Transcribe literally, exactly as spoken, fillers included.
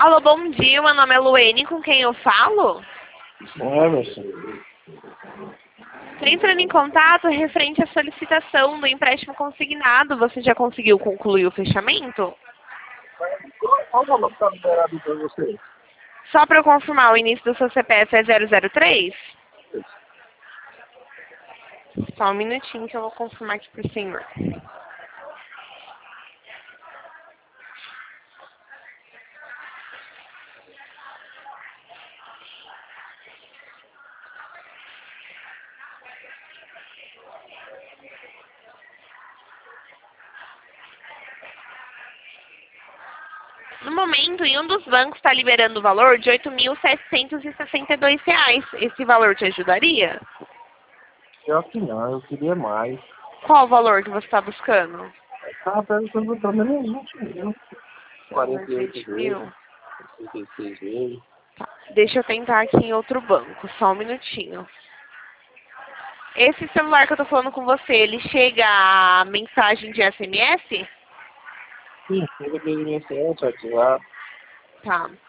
Alô, bom dia, meu nome é Luene, com quem eu falo? Emerson. Estou entrando em contato referente à solicitação do empréstimo consignado. Você já conseguiu concluir o fechamento? Qual o valor que está liberado para você? Só para eu confirmar, o início do seu C P F é zero zero três? Só um minutinho que eu vou confirmar aqui para o senhor. No momento, em um dos bancos está liberando o valor de oito mil setecentos e sessenta e dois reais. Esse valor te ajudaria? Eu que não, eu queria mais. Qual o valor que você está buscando? Estava perguntando também nos vinte mil. quarenta e oito vinte vezes, mil? trinta e seis vezes. Tá. Deixa eu tentar aqui em outro banco, só um minutinho. Esse celular que eu tô falando com você, ele chega a mensagem de S M S? Sim, chega de I N S S, WhatsApp. Tá.